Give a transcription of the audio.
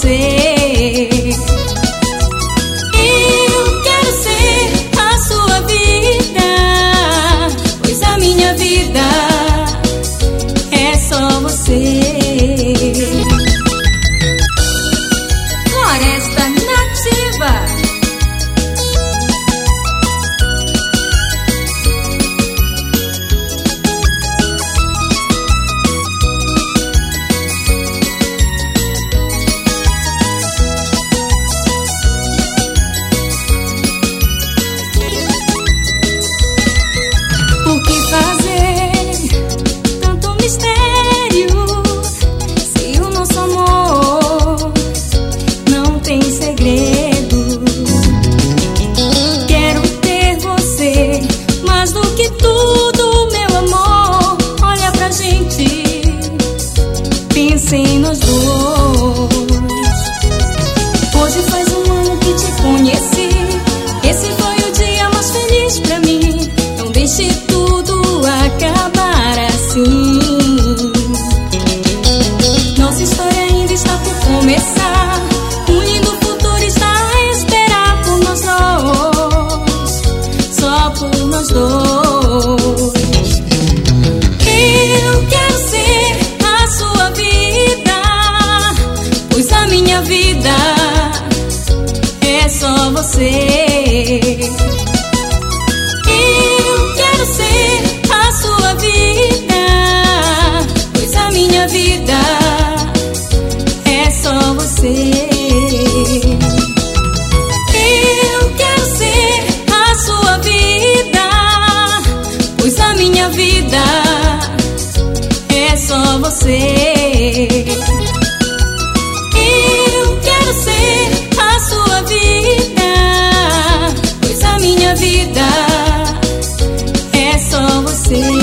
você. Eu quero ser a sua vida, pois a minha vida é só você. Floresta Nativa. Pensem nós dois. Hoje faz um ano que te conheci. Esse foi o dia mais feliz pra mim. Não deixe tudo acabar assim. Nossa história ainda está por começar. Um lindo futuro está a esperar por nós dois, só por nós dois. Eu quero ser a sua vida, pois a minha vida é só você. Eu quero ser a sua vida, pois a minha vida é só você. Eu quero ser a sua vida, pois a minha vida é só você. Eu quero ser a sua vida, pois a minha vida é só você.